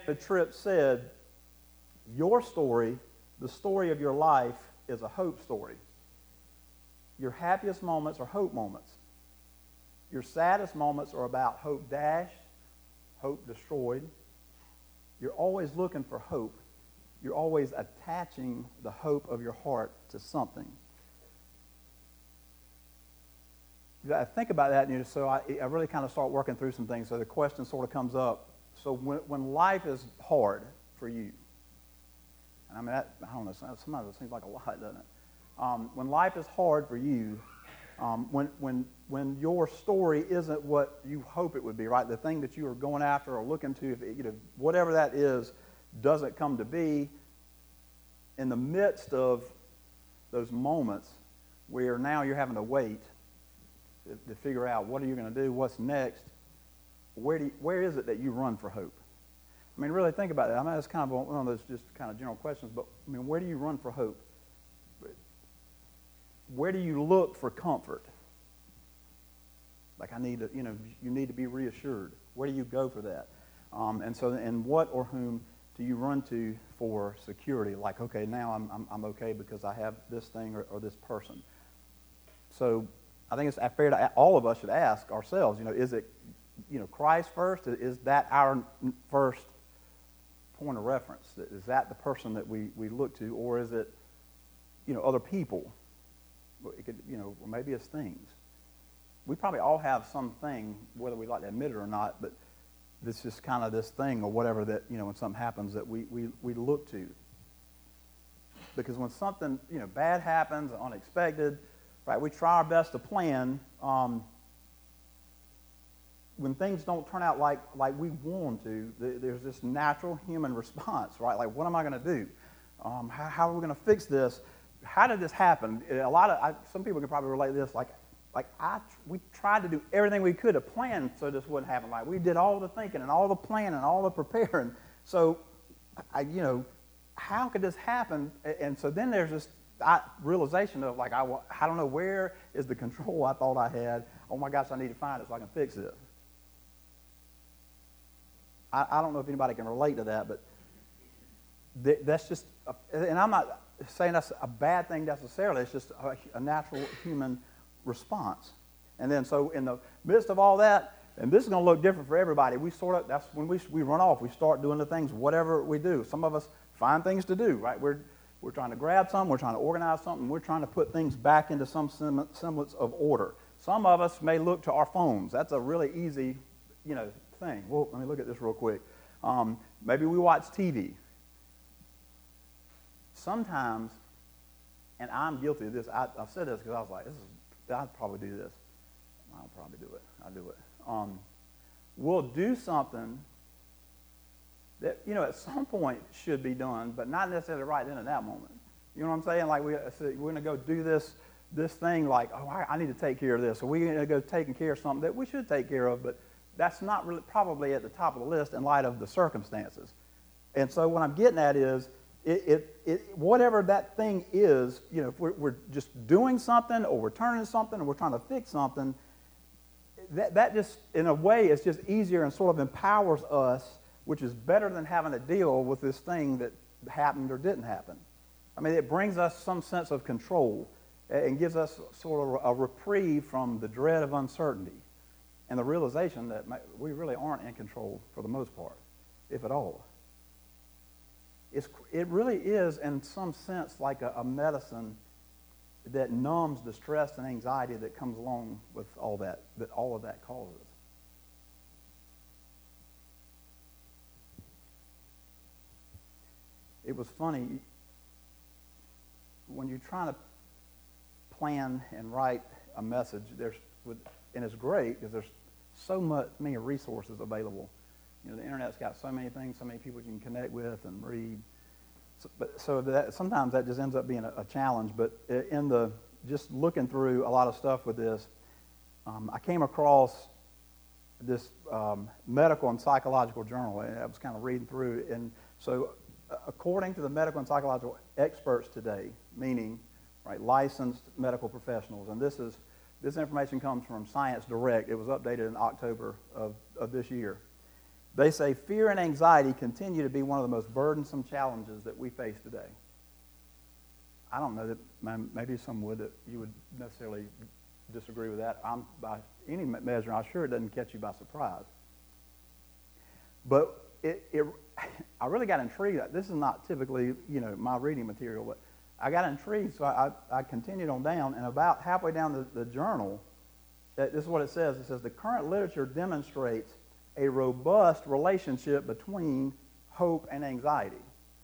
David Tripp said, your story, the story of your life, is a hope story. Your happiest moments are hope moments. Your saddest moments are about hope dashed, hope destroyed. You're always looking for hope. You're always attaching the hope of your heart to something. I think about that, and so I really kind of start working through some things. So the question sort of comes up. So when life is hard for you, and I mean, I don't know, sometimes it seems like a lot, doesn't it? When life is hard for you, when your story isn't what you hope it would be, right? The thing that you are going after or looking to, whatever that is, doesn't come to be, in the midst of those moments where now you're having to wait to figure out what are you going to do, what's next, where is it that you run for hope? I mean, really think about that. I mean, that's kind of one of those just kind of general questions, but I mean, where do you run for hope? Where do you look for comfort? Like, you need to be reassured. Where do you go for that? And what or whom do you run to for security? Like, okay, now I'm okay because I have this thing or this person. So I think it's fair to all of us should ask ourselves, is it, Christ first? Is that our first point of reference? Is that the person that we look to, or is it, other people? It could, or maybe it's things. We probably all have something, whether we like to admit it or not, but this is kind of this thing or whatever that, when something happens that we look to. Because when something, bad happens, unexpected, right, we try our best to plan. When things don't turn out like we want them to, there's this natural human response, right? Like, what am I going to do? How are we going to fix this? How did this happen? Some people can probably relate to this. We tried to do everything we could to plan so this wouldn't happen. Like, we did all the thinking and all the planning and all the preparing. So, how could this happen? And so then there's this realization of I don't know, where is the control I thought I had? Oh my gosh, I need to find it so I can fix this. I don't know if anybody can relate to that, but that's just, and I'm not saying that's a bad thing necessarily. It's just a natural human response. And then so in the midst of all that, and this is going to look different for everybody, that's when we run off. We start doing the things, whatever we do. Some of us find things to do, right? We're trying to grab something, we're trying to organize something, we're trying to put things back into some semblance of order. Some of us may look to our phones. That's a really easy, thing. Well, let me look at this real quick. Maybe we watch TV. Sometimes, and I'm guilty of this, I've said this because I was like, I'd probably do this. I'll probably do it. I'll do it. We'll do something that, at some point should be done, but not necessarily right then at that moment. You know what I'm saying? Like, we're going to go do this thing, like, I need to take care of this. So we're going to go taking care of something that we should take care of, but that's not really probably at the top of the list in light of the circumstances. And so what I'm getting at is, whatever that thing is, if we're just doing something or we're turning something or we're trying to fix something, that just, in a way, is just easier and sort of empowers us, which is better than having to deal with this thing that happened or didn't happen. I mean, it brings us some sense of control and gives us sort of a reprieve from the dread of uncertainty and the realization that we really aren't in control for the most part, if at all. It really is, in some sense, like a medicine that numbs the stress and anxiety that comes along with all of that causes. It was funny, when you're trying to plan and write a message, and it's great because there's many resources available. The internet's got so many things, so many people you can connect with and read. Sometimes that just ends up being a challenge. But just looking through a lot of stuff with this, I came across this medical and psychological journal, and I was kind of reading through it. And so, according to the medical and psychological experts today, meaning licensed medical professionals, and this information comes from Science Direct. It was updated in October of this year. They say fear and anxiety continue to be one of the most burdensome challenges that we face today. I don't know that maybe some would that you would necessarily disagree with that. By any measure, I'm sure it doesn't catch you by surprise. But I really got intrigued. This is not typically, my reading material, but I got intrigued, so I continued on down, and about halfway down the journal, this is what it says. It says, the current literature demonstrates a robust relationship between hope and anxiety.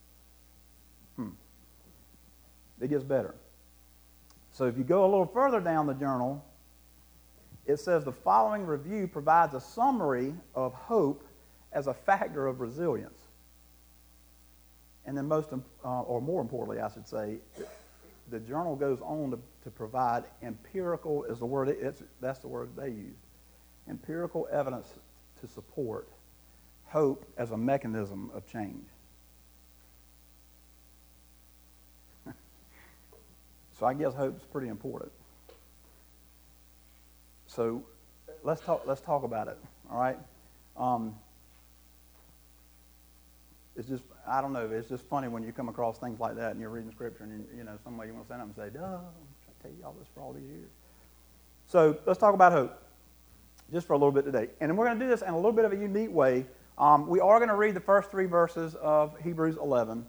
It gets better. So if you go a little further down the journal, it says the following review provides a summary of hope as a factor of resilience. And then more importantly, I should say, the journal goes on to provide empirical, is the word, that's the word they used, empirical evidence to support hope as a mechanism of change. So I guess hope's pretty important. So let's talk about it, all right? It's just, I don't know, it's just funny when you come across things like that and you're reading Scripture and, somebody you want to stand up and say, duh, I'm trying to tell you all this for all these years. So let's talk about hope just for a little bit today. And then we're going to do this in a little bit of a unique way. We are going to read the first 3 verses of Hebrews 11.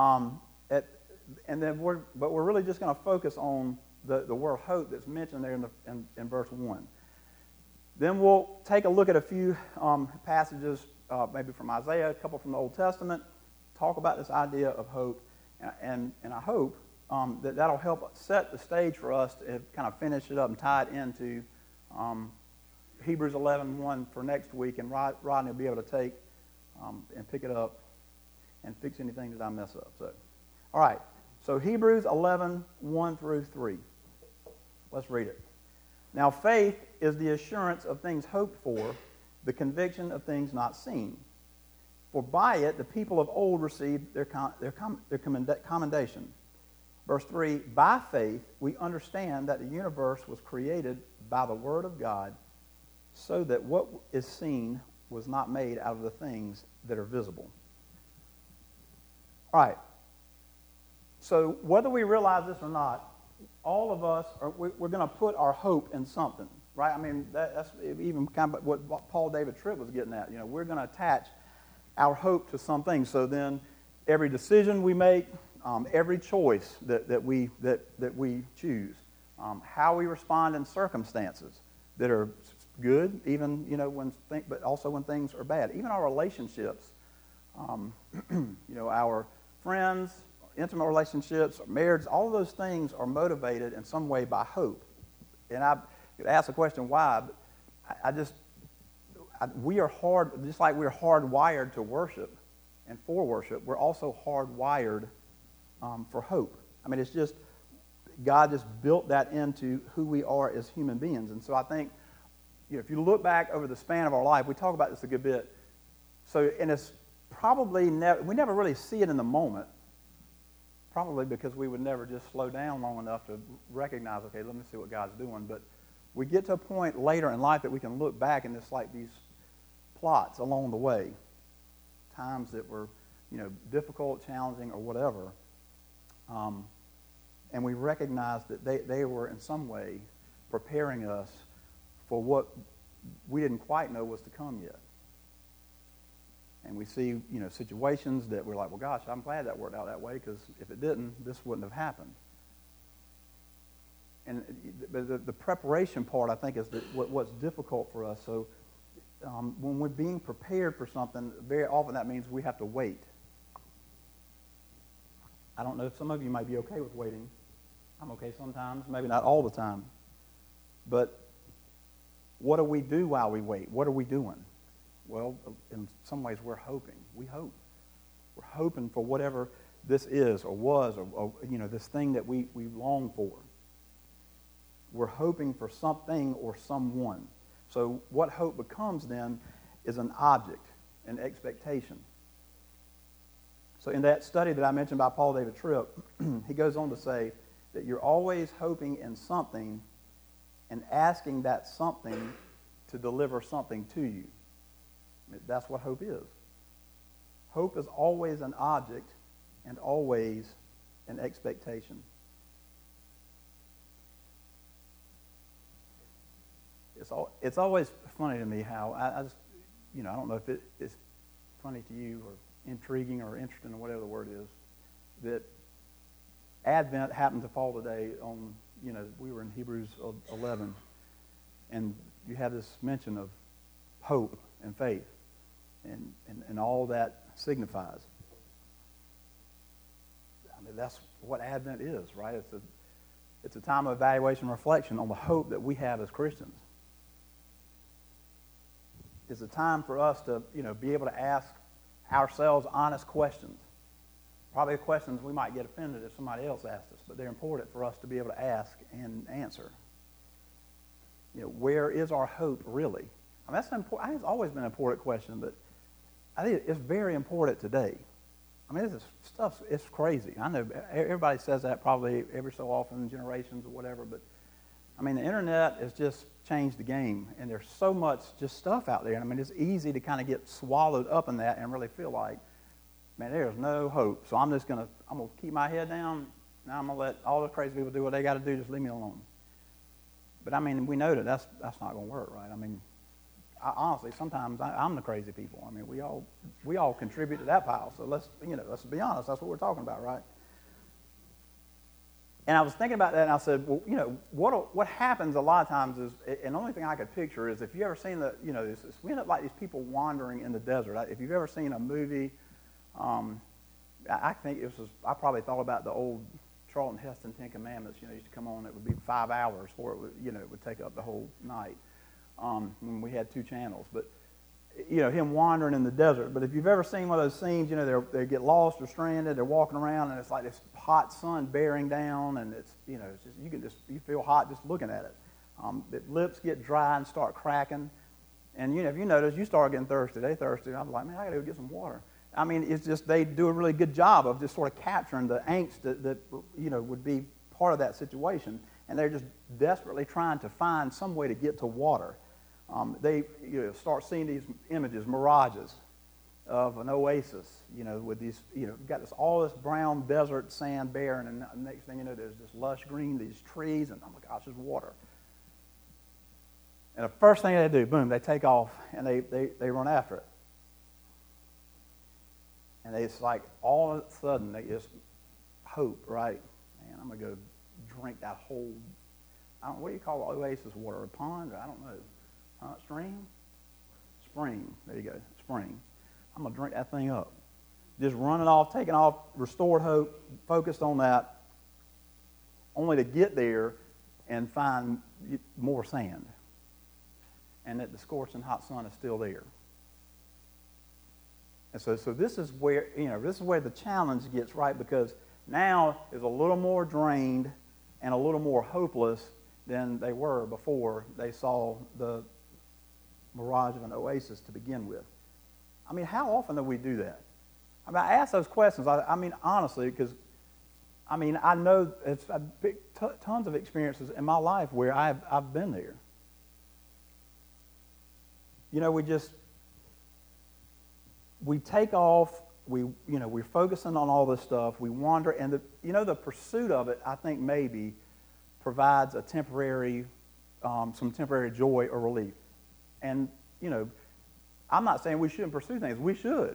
But we're really just going to focus on the word hope that's mentioned there in verse 1. Then we'll take a look at a few passages, maybe from Isaiah, a couple from the Old Testament, talk about this idea of hope, and I hope that'll help set the stage for us to kind of finish it up and tie it into Hebrews 11:1 for next week, and Rodney will be able to take and pick it up and fix anything that I mess up. So, all right. So Hebrews 11:1 through 3. Let's read it. Now faith is the assurance of things hoped for, the conviction of things not seen. For by it the people of old received their commendation. Verse 3, by faith we understand that the universe was created by the word of God, so that what is seen was not made out of the things that are visible. All right. So whether we realize this or not, all of us, we're going to put our hope in something, right? I mean, that's even kind of what Paul David Tripp was getting at. We're going to attach our hope to something. So then every decision we make, every choice that we choose, how we respond in circumstances that are good, even, but also when things are bad. Even our relationships, our friends, intimate relationships, marriage, all of those things are motivated in some way by hope. And I could ask the question why, but we are just like we're hardwired to worship and for worship, we're also hardwired for hope. I mean, it's just, God just built that into who we are as human beings. And so I think, if you look back over the span of our life, we talk about this a good bit. And it's probably we never really see it in the moment. Probably because we would never just slow down long enough to recognize, okay, let me see what God's doing. But we get to a point later in life that we can look back and it's like these plots along the way, times that were, difficult, challenging, or whatever. And we recognize that they were in some way preparing us for what we didn't quite know was to come yet. And we see, situations that we're like, well, gosh, I'm glad that worked out that way, because if it didn't, this wouldn't have happened. And the preparation part, I think, is what's difficult for us. So when we're being prepared for something, very often that means we have to wait. I don't know if some of you might be okay with waiting. I'm okay sometimes, maybe not all the time. But what do we do while we wait? What are we doing? Well, in some ways, we're hoping. We hope. We're hoping for whatever this is or was or this thing that we long for. We're hoping for something or someone. So what hope becomes then is an object, an expectation. So in that study that I mentioned by Paul David Tripp, he goes on to say that you're always hoping in something and asking that something to deliver something to you. That's what hope is. Hope is always an object and always an expectation. It's always funny to me how I just, I don't know if it's funny to you or intriguing or interesting or whatever the word is, that Advent happened to fall today on, we were in Hebrews 11, and you have this mention of hope and faith and all that signifies. I mean, that's what Advent is, right? It's a time of evaluation and reflection on the hope that we have as Christians. It's a time for us to, be able to ask ourselves honest questions. Probably questions we might get offended if somebody else asked us, but they're important for us to be able to ask and answer. Where is our hope really? I mean, I think it's always been an important question, but I think it's very important today. I mean, this stuff is crazy. I know everybody says that probably every so often, generations or whatever, but I mean, the internet has just changed the game, and there's so much just stuff out there. And I mean, it's easy to kind of get swallowed up in that and really feel like, man, there's no hope. So I'm going to keep my head down. Now I'm going to let all the crazy people do what they got to do. Just leave me alone. But I mean, we know that that's not going to work, right? I mean, honestly, sometimes I'm the crazy people. I mean, we all contribute to that pile. So let's be honest. That's what we're talking about, right? And I was thinking about that, and I said, well, what happens a lot of times is, and the only thing I could picture is if you ever seen we end up like these people wandering in the desert. If you've ever seen a movie, I think I probably thought about the old Charlton Heston Ten Commandments. Used to come on. It would be 5 hours for it. It would take up the whole night when we had 2 channels. But him wandering in the desert. But if you've ever seen one of those scenes, they get lost or stranded. They're walking around, and it's like this hot sun bearing down, and it's just you feel hot just looking at it. The lips get dry and start cracking, and if you notice, you start getting thirsty. They thirsty. And I'm like, man, I got to go get some water. I mean, it's just they do a really good job of just sort of capturing the angst that would be part of that situation, and they're just desperately trying to find some way to get to water. They start seeing these images, mirages of an oasis, with these, got all this brown desert sand barren, and the next thing you know, there's this lush green, these trees, and oh my gosh, there's water. And the first thing they do, boom, they take off, and they run after it. And it's like all of a sudden, they just hope, right? Man, I'm going to go drink that whole, what do you call the oasis water, a pond? I don't know. Stream? Spring. There you go. Spring. I'm going to drink that thing up. Just running off, taking off, restored hope, focused on that, only to get there and find more sand. And that the scorching hot sun is still there. And so this is where, the challenge gets, right? Because now is a little more drained and a little more hopeless than they were before they saw the mirage of an oasis to begin with. I mean, how often do we do that? I mean, I ask those questions, I mean, honestly, because, I mean, I know it's tons of experiences in my life where I've been there. We take off, we're focusing on all this stuff, we wander, and the pursuit of it, I think maybe provides a temporary, some temporary joy or relief. And, I'm not saying we shouldn't pursue things. We should.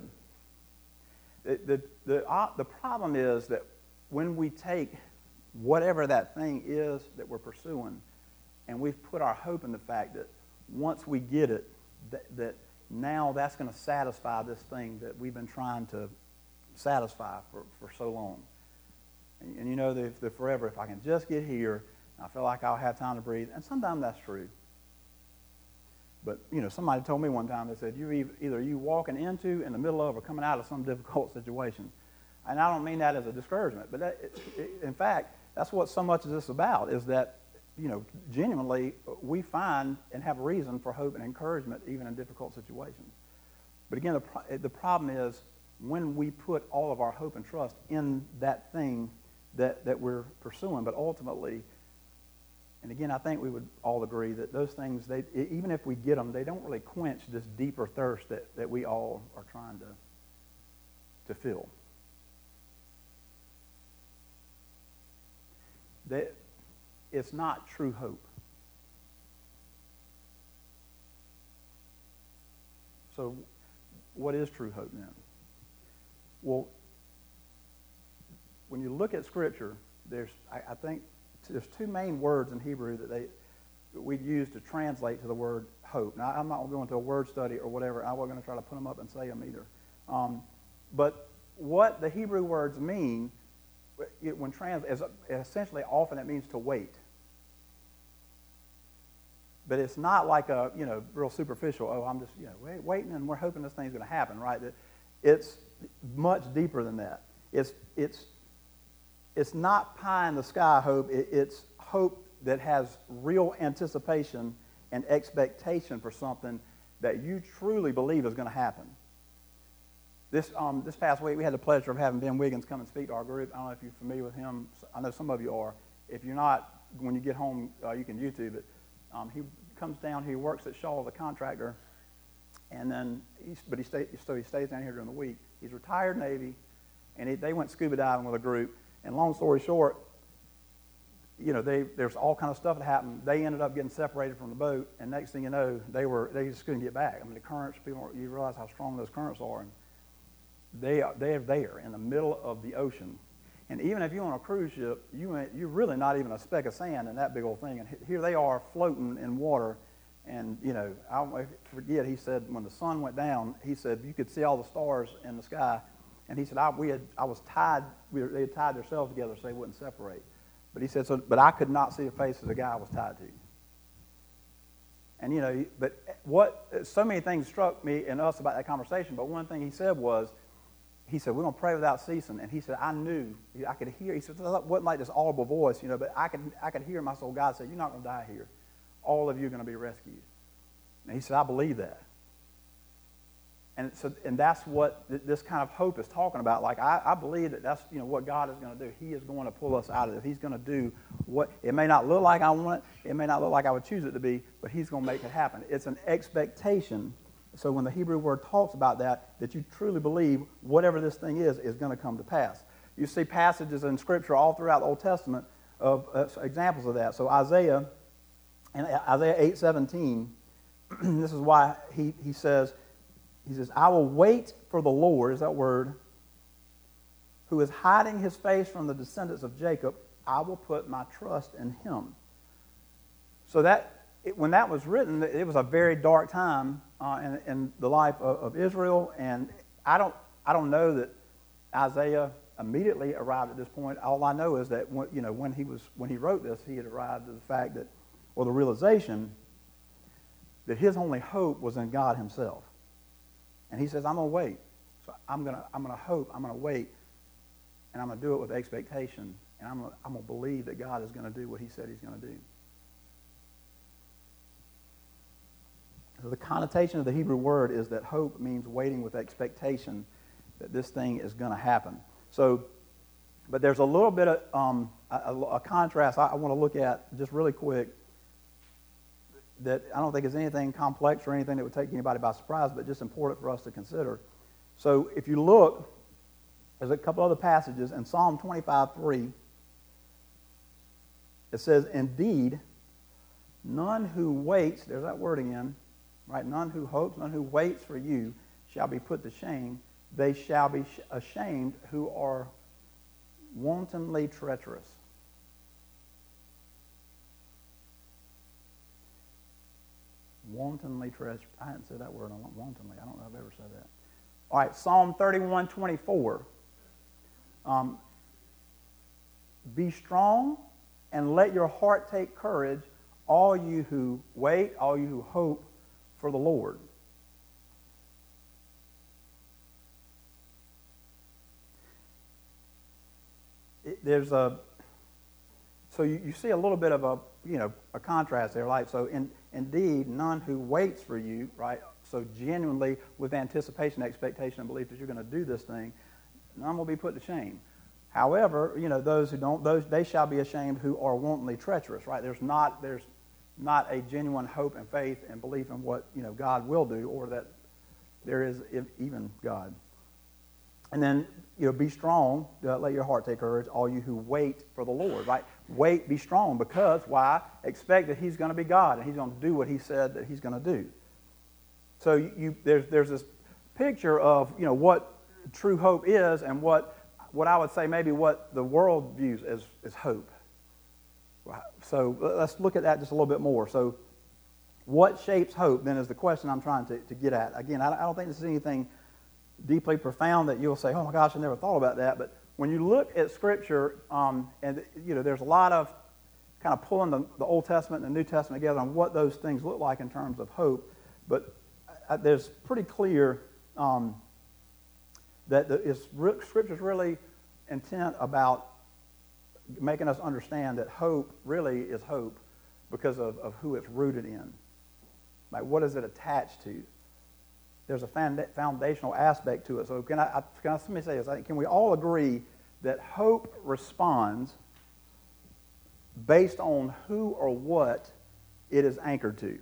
The problem is that when we take whatever that thing is that we're pursuing, and we've put our hope in the fact that once we get it, that now that's going to satisfy this thing that we've been trying to satisfy for so long. And the forever, if I can just get here, I feel like I'll have time to breathe. And sometimes that's true. But, somebody told me one time, they said, either you walking into, in the middle of, or coming out of some difficult situation. And I don't mean that as a discouragement, but in fact, that's what so much of this is about, is that, genuinely we find and have reason for hope and encouragement even in difficult situations. But again, the problem is when we put all of our hope and trust in that thing that we're pursuing, but ultimately And again, I think we would all agree that those things, even if we get them, they don't really quench this deeper thirst that we all are trying to fill. It's not true hope. So what is true hope then? Well, when you look at Scripture, I think there's two main words in Hebrew that we use to translate to the word hope. Now, I'm not going to go into a word study or whatever. I wasn't going to try to put them up and say them either. But what the Hebrew words mean, when translated, essentially often it means to wait. But it's not like a, real superficial, I'm just, waiting and we're hoping this thing's going to happen, right? It's much deeper than that. It's not pie in the sky hope. It's hope that has real anticipation and expectation for something that you truly believe is going to happen. This past week, we had the pleasure of having Ben Wiggins come and speak to our group. I don't know if you're familiar with him. I know some of you are. If you're not, when you get home, you can YouTube it. He comes down. He works at Shaw as a contractor, and then he stays down here during the week. He's retired Navy, and they went scuba diving with a group. And long story short, there's all kind of stuff that happened. They ended up getting separated from the boat, and next thing you know, they just couldn't get back. I mean, the currents, you realize how strong those currents are, and they're there in the middle of the ocean. And even if you're on a cruise ship, you're really not even a speck of sand in that big old thing. And here they are floating in water. And, I'll forget, he said when the sun went down, he said you could see all the stars in the sky. And he said, I was tied, they had tied themselves together so they wouldn't separate. But he said, but I could not see the face of the guy I was tied to. And, so many things struck me and us about that conversation. But one thing he said was, we're going to pray without ceasing. And he said, I knew, I could hear. He said, it wasn't like this audible voice, but I could hear in my soul, God said, you're not going to die here. All of you are going to be rescued. And he said, I believe that. And that's what this kind of hope is talking about. Like, I believe that's, what God is going to do. He is going to pull us out of this. He's going to do what, it may not look like I want it. It may not look like I would choose it to be, but he's going to make it happen. It's an expectation. So when the Hebrew word talks about that you truly believe whatever this thing is going to come to pass. You see passages in Scripture all throughout the Old Testament of examples of that. So Isaiah 8:17, this is why he says, I will wait for the Lord, is that word, who is hiding his face from the descendants of Jacob. I will put my trust in him. So when that was written, it was a very dark time in the life of Israel, and I don't know that Isaiah immediately arrived at this point. All I know is that when he wrote this, he had arrived at the fact that, or the realization that his only hope was in God himself. And he says, I'm going to wait. So I'm going to hope, I'm going to wait, and I'm going to do it with expectation, and I'm going to believe that God is going to do what he said he's going to do. So the connotation of the Hebrew word is that hope means waiting with expectation that this thing is going to happen. So, but there's a little bit of a contrast I want to look at just really quick that I don't think is anything complex or anything that would take anybody by surprise, but just important for us to consider. So if you look, there's a couple other passages. In Psalm 25:3, it says, indeed, none who waits, there's that word again, right? None who hopes, none who waits for you shall be put to shame. They shall be ashamed who are wantonly treacherous. Wantonly treacherous. I hadn't said that word wantonly. I don't know if I've ever said that. All right, Psalm 31:24. Be strong and let your heart take courage, all you who wait, all you who hope for the Lord. So you see a little bit of a contrast there. Like, so indeed, none who waits for you, right? So genuinely with anticipation, expectation, and belief that you're going to do this thing, none will be put to shame. However, those who don't, those they shall be ashamed who are wantonly treacherous, right? There's not a genuine hope and faith and belief in what, God will do, or that there is even God. And then, be strong, let your heart take courage, all you who wait for the Lord, right? Wait, be strong, because, why? Expect that he's going to be God, and he's going to do what he said that he's going to do. So there's this picture of, what true hope is, and what I would say maybe what the world views as hope. So let's look at that just a little bit more. So what shapes hope, then, is the question I'm trying to get at. Again, I don't think this is anything deeply profound that you'll say, oh my gosh, I never thought about that. But when you look at Scripture, and there's a lot of kind of pulling the Old Testament and the New Testament together on what those things look like in terms of hope. But there's pretty clear that Scripture's really intent about making us understand that hope really is hope because of who it's rooted in. Like, what is it attached to? There's a foundational aspect to it. So let me say this. Can we all agree that hope responds based on who or what it is anchored to?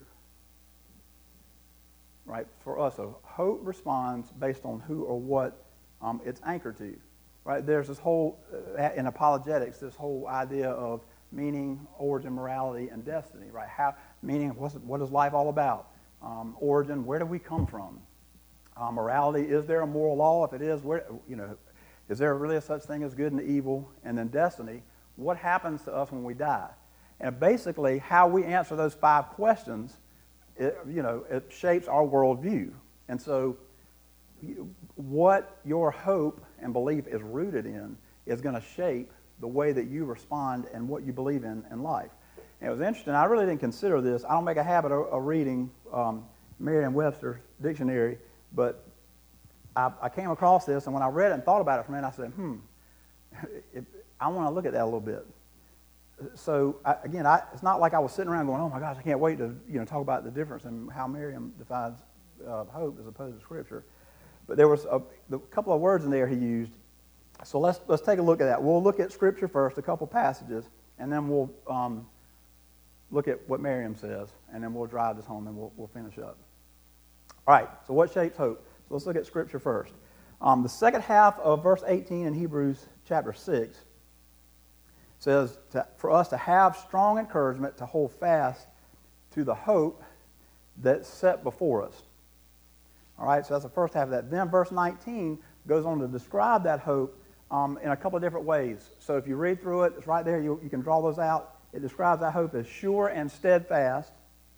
Right? For us, so hope responds based on who or what it's anchored to. Right? There's this whole, in apologetics, this whole idea of meaning, origin, morality, and destiny. Right? Meaning, what is life all about? Origin, where do we come from? Morality, is there a moral law? If it is, is there really such thing as good and evil? And then destiny, what happens to us when we die? And basically, how we answer those 5 questions, it shapes our worldview. And so, what your hope and belief is rooted in is going to shape the way that you respond and what you believe in life. And it was interesting. I really didn't consider this. I don't make a habit of reading Merriam-Webster's dictionary, but I came across this, and when I read it and thought about it for a minute, I said, I want to look at that a little bit. So, it's not like I was sitting around going, oh my gosh, I can't wait to talk about the difference in how Merriam defines hope as opposed to Scripture. But there was a couple of words in there he used. So let's take a look at that. We'll look at Scripture first, a couple passages, and then we'll look at what Merriam says, and then we'll drive this home, and we'll finish up. All right, so what shapes hope? So let's look at Scripture first. The second half of verse 18 in Hebrews chapter 6 says for us to have strong encouragement to hold fast to the hope that's set before us. All right, so that's the first half of that. Then verse 19 goes on to describe that hope in a couple of different ways. So if you read through it, it's right there. You can draw those out. It describes that hope as sure and steadfast.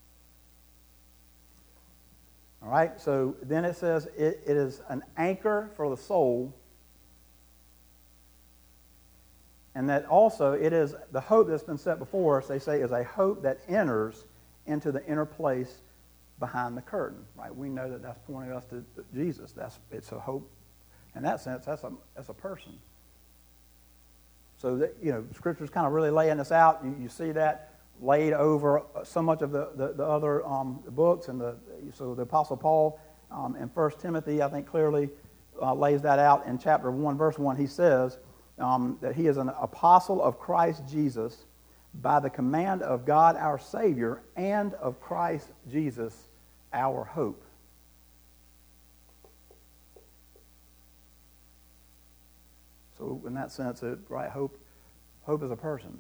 All right, so then it says it is an anchor for the soul. And that also it is the hope that's been set before us, they say, is a hope that enters into the inner place behind the curtain. Right? We know that that's pointing us to Jesus. It's a hope. In that sense, that's a person. So that, Scripture's kind of really laying this out. You see that laid over so much of the other books, and so the Apostle Paul in 1 Timothy, I think, clearly lays that out in chapter 1, verse 1. He says that he is an apostle of Christ Jesus by the command of God our Savior and of Christ Jesus our hope. So in that sense, hope is a person.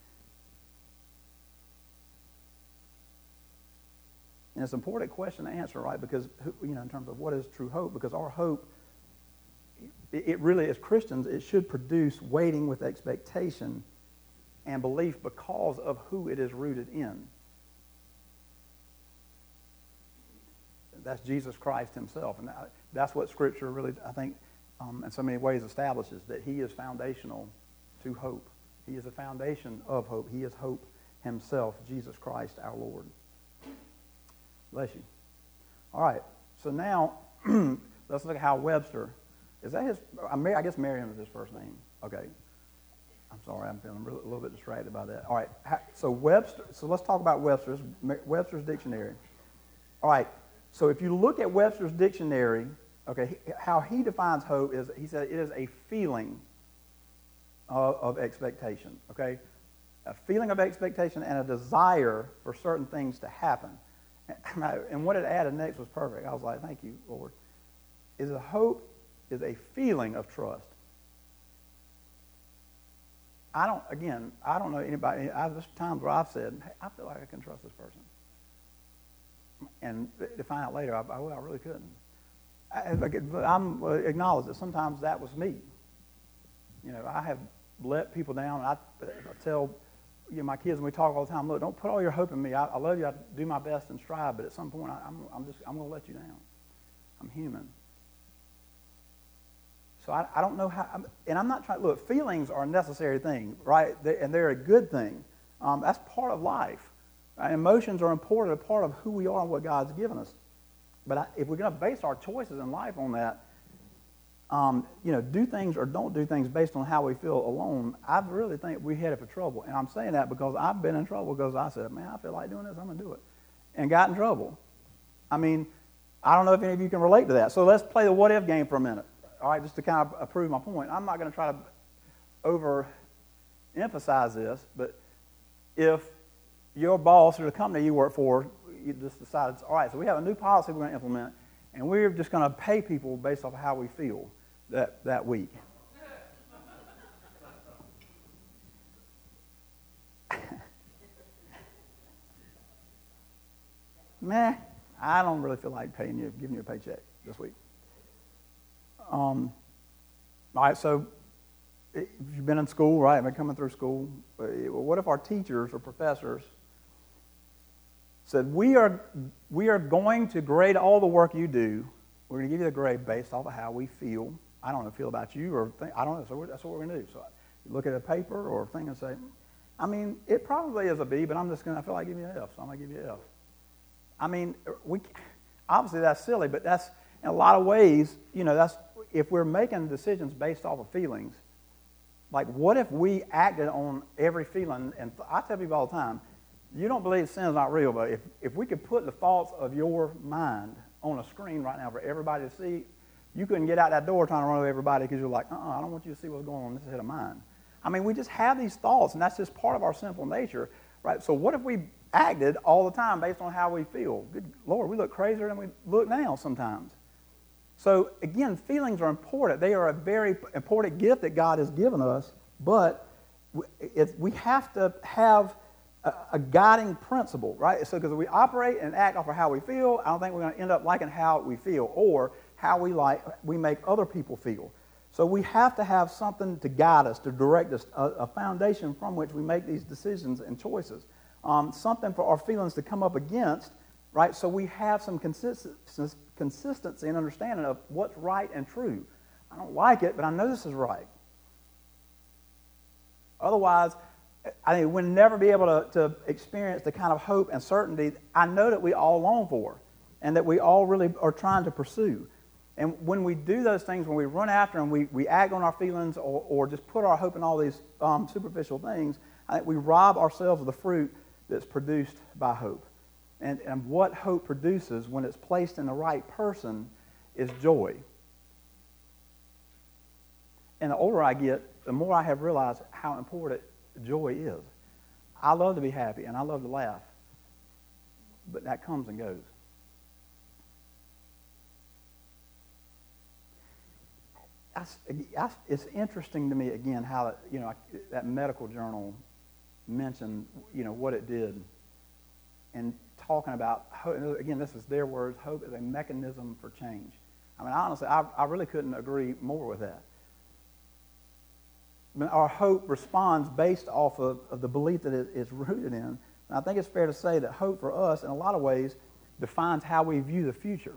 And it's an important question to answer, right? Because, in terms of what is true hope, because our hope, it really, as Christians, it should produce waiting with expectation and belief because of who it is rooted in. That's Jesus Christ himself. And that's what Scripture really, I think, in so many ways establishes, that he is foundational to hope. He is a foundation of hope. He is hope himself, Jesus Christ our Lord. Bless you. All right, so now let's look at how Webster, is that his, I guess Merriam is his first name. Okay. I'm sorry, I'm feeling a little bit distracted by that. All right, so let's talk about Webster's dictionary. All right, so if you look at Webster's dictionary, okay, how he defines hope is, he said it is a feeling of expectation, okay? A feeling of expectation and a desire for certain things to happen. And what it added next was perfect. I was like, thank you, Lord. Is a hope is a feeling of trust. I don't know anybody. There's times where I've said, hey, I feel like I can trust this person. And to find out later, I really couldn't. I'm acknowledge that sometimes that was me. You know, I have let people down. I tell my kids, and we talk all the time, look, don't put all your hope in me. I love you. I do my best and strive, but at some point, I'm going to let you down. I'm human. So I don't know how, and I'm not trying, look, feelings are a necessary thing, right? And they're a good thing. That's part of life. Right? Emotions are important, a part of who we are and what God's given us. But if we're going to base our choices in life on that, do things or don't do things based on how we feel alone, I really think we're headed for trouble. And I'm saying that because I've been in trouble because I said, man, I feel like doing this, I'm going to do it. And got in trouble. I mean, I don't know if any of you can relate to that. So let's play the what-if game for a minute. All right, just to kind of prove my point. I'm not going to try to overemphasize this, but if your boss or the company you work for, you just decides, all right, so we have a new policy we're going to implement, and we're just going to pay people based off of how we feel that week. Man, I don't really feel like paying you, giving you a paycheck this week. All right, so if you've been in school, right, been coming through school, what if our teachers or professors said, we are going to grade all the work you do. We're going to give you the grade based off of how we feel. I don't know, feel about you or think, I don't know, so that's what we're going to do. So you look at a paper or a thing and say, I mean, it probably is a B, but I feel like giving you an F, so I'm going to give you an F. I mean, obviously that's silly, but that's, in a lot of ways, that's, if we're making decisions based off of feelings, like what if we acted on every feeling? And I tell people all the time, you don't believe sin is not real, but if we could put the thoughts of your mind on a screen right now for everybody to see, you couldn't get out that door trying to run over everybody because you're like, I don't want you to see what's going on in this head of mine. I mean, we just have these thoughts, and that's just part of our sinful nature, right? So what if we acted all the time based on how we feel? Good Lord, we look crazier than we look now sometimes. So, again, feelings are important. They are a very important gift that God has given us, but we have to have a guiding principle, right? So, because if we operate and act off of how we feel, I don't think we're going to end up liking how we feel or how we make other people feel. So we have to have something to guide us, to direct us, a foundation from which we make these decisions and choices, something for our feelings to come up against, right? So we have some consistency and understanding of what's right and true. I don't like it, but I know this is right. Otherwise, I think we'll never be able to experience the kind of hope and certainty I know that we all long for and that we all really are trying to pursue. And when we do those things, when we run after them, we act on our feelings or just put our hope in all these superficial things, I think we rob ourselves of the fruit that's produced by hope. And what hope produces when it's placed in the right person is joy. And the older I get, the more I have realized how important joy is. I love to be happy and I love to laugh, but that comes and goes. It's interesting to me again how that medical journal mentioned what it did, and talking about hope. Again, this is their words. Hope is a mechanism for change. I mean, honestly, I really couldn't agree more with that. I mean, our hope responds based off of the belief that it's rooted in. And I think it's fair to say that hope for us, in a lot of ways, defines how we view the future.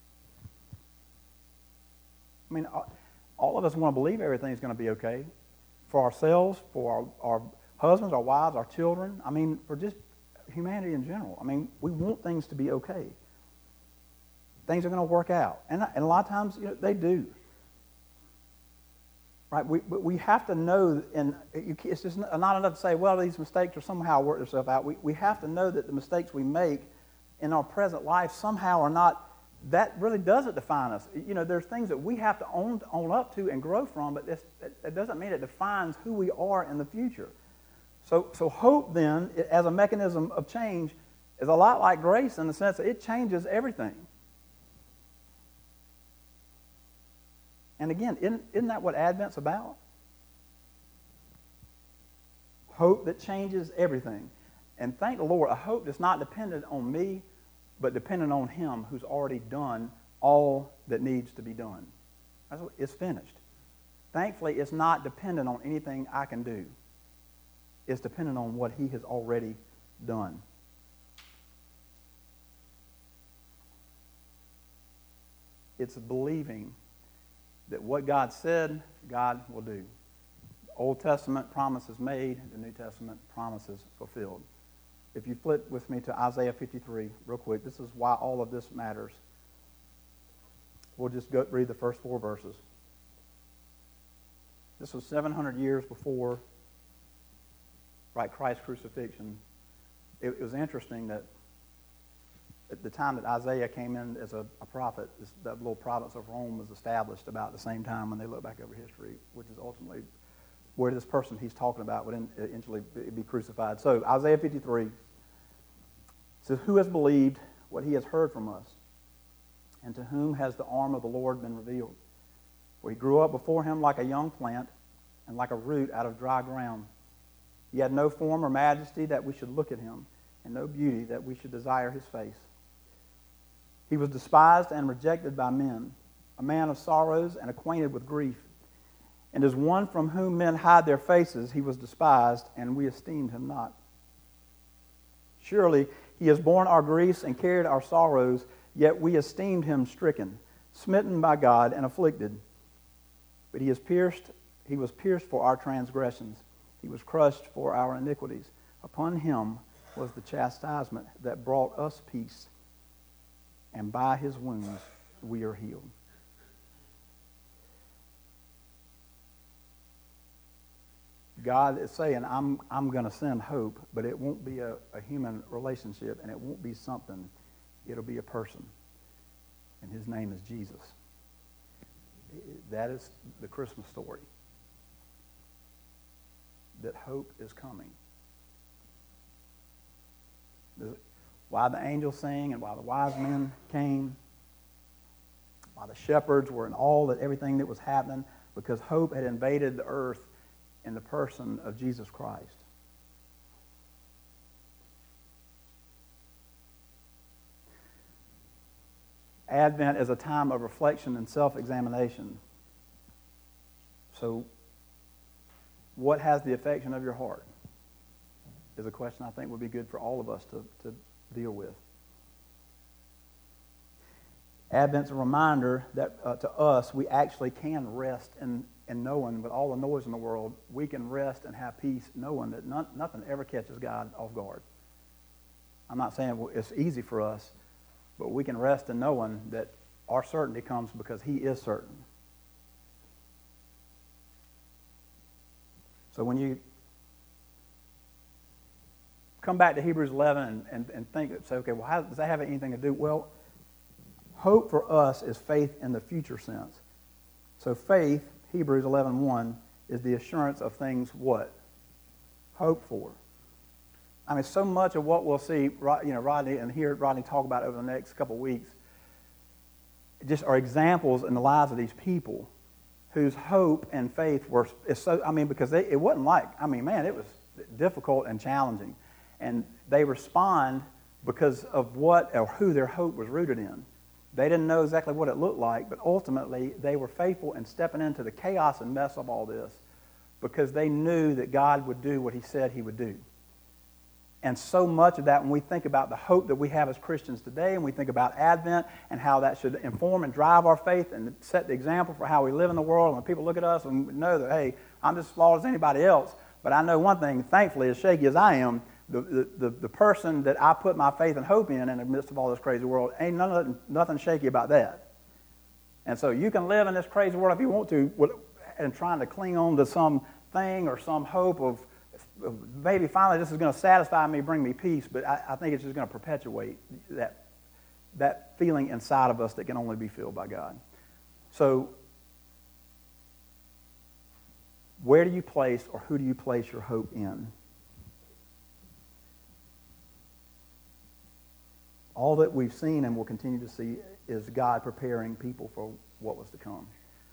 I mean, all of us want to believe everything's going to be okay for ourselves, for our husbands, our wives, our children. I mean, for just humanity in general. I mean, we want things to be okay. Things are going to work out. And a lot of times, they do. Right? But we have to know, and it's just not enough to say, well, these mistakes are somehow work themselves out. We have to know that the mistakes we make in our present life somehow are not that really doesn't define us. You know, there's things that we have to own up to and grow from, but that doesn't mean it defines who we are in the future. So hope then, as a mechanism of change, is a lot like grace in the sense that it changes everything. And again, isn't that what Advent's about? Hope that changes everything. And thank the Lord, a hope that's not dependent on me, but dependent on Him who's already done all that needs to be done. It's finished. Thankfully, it's not dependent on anything I can do. It's dependent on what He has already done. It's believing that what God said, God will do. The Old Testament promises made, the New Testament promises fulfilled. If you flip with me to Isaiah 53 real quick, this is why all of this matters. We'll just read the first 4 verses. This was 700 years before Christ's crucifixion. It was interesting that at the time that Isaiah came in as a prophet, that little province of Rome was established about the same time when they look back over history, which is ultimately where this person he's talking about would eventually be crucified. So Isaiah 53 says, "Who has believed what he has heard from us? And to whom has the arm of the Lord been revealed? For he grew up before him like a young plant and like a root out of dry ground. He had no form or majesty that we should look at him, and no beauty that we should desire his face. He was despised and rejected by men, a man of sorrows and acquainted with grief. And as one from whom men hide their faces, he was despised, and we esteemed him not. Surely he has borne our griefs and carried our sorrows, yet we esteemed him stricken, smitten by God, and afflicted. But he was pierced for our transgressions. He was crushed for our iniquities. Upon him was the chastisement that brought us peace, and by his wounds we are healed." God is saying, I'm going to send hope, but it won't be a human relationship, and it won't be something. It'll be a person, and his name is Jesus. That is the Christmas story, that hope is coming. Why the angels sang, and why the wise men came, why the shepherds were in awe at everything that was happening, because hope had invaded the earth in the person of Jesus Christ. Advent is a time of reflection and self-examination. So, what has the affection of your heart? Is a question I think would be good for all of us to deal with. Advent's a reminder that to us, we actually can rest in knowing, with all the noise in the world, we can rest and have peace knowing that nothing ever catches God off guard. I'm not saying it's easy for us, but we can rest in knowing that our certainty comes because He is certain. So when you come back to Hebrews 11 and think, say, okay, well, how does that have anything to do? Well, hope for us is faith in the future sense. So faith, Hebrews 11:1, is the assurance of things what? Hoped for. I mean, so much of what we'll see, Rodney, and hear Rodney talk about over the next couple of weeks, just are examples in the lives of these people whose hope and faith because it wasn't like, it was difficult and challenging. And they respond because of what or who their hope was rooted in. They didn't know exactly what it looked like, but ultimately they were faithful in stepping into the chaos and mess of all this because they knew that God would do what He said He would do. And so much of that, when we think about the hope that we have as Christians today, and we think about Advent and how that should inform and drive our faith and set the example for how we live in the world, and when people look at us and know that, hey, I'm just as flawed as anybody else, but I know one thing, thankfully, as shaky as I am, the person that I put my faith and hope in the midst of all this crazy world, ain't nothing shaky about that. And so you can live in this crazy world if you want to, and trying to cling on to some thing or some hope of maybe finally this is going to satisfy me, bring me peace, but I think it's just going to perpetuate that feeling inside of us that can only be filled by God. So, where do you place, or who do you place your hope in? All that we've seen and will continue to see is God preparing people for what was to come.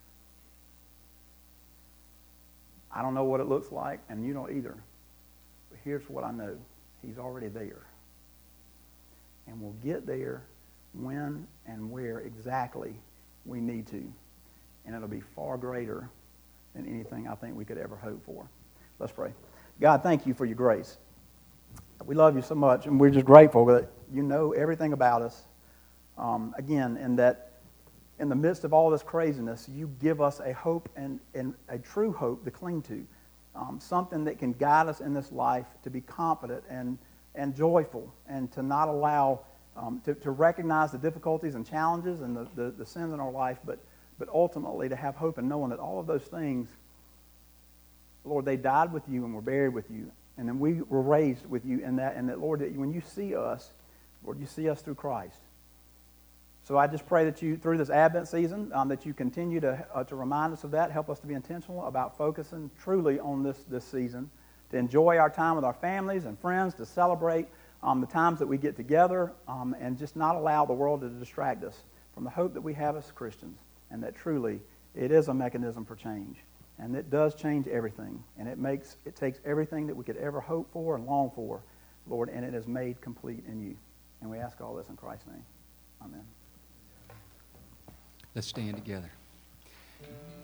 I don't know what it looks like, and you don't either. But here's what I know. He's already there. And we'll get there when and where exactly we need to. And it'll be far greater than anything I think we could ever hope for. Let's pray. God, thank you for your grace. We love you so much, and we're just grateful that you know everything about us. Again, and that in the midst of all this craziness, you give us a hope and a true hope to cling to. Something that can guide us in this life to be confident and joyful, and to not allow, to recognize the difficulties and challenges and the sins in our life, but ultimately to have hope and knowing that all of those things, Lord, they died with you and were buried with you. And then we were raised with you in that, and that, Lord, that when you see us, Lord, you see us through Christ. So I just pray that you, through this Advent season, that you continue to remind us of that, help us to be intentional about focusing truly on this season, to enjoy our time with our families and friends, to celebrate the times that we get together, and just not allow the world to distract us from the hope that we have as Christians, and that truly it is a mechanism for change. And it does change everything. And it takes everything that we could ever hope for and long for, Lord, and it is made complete in you. And we ask all this in Christ's name. Amen. Let's stand together.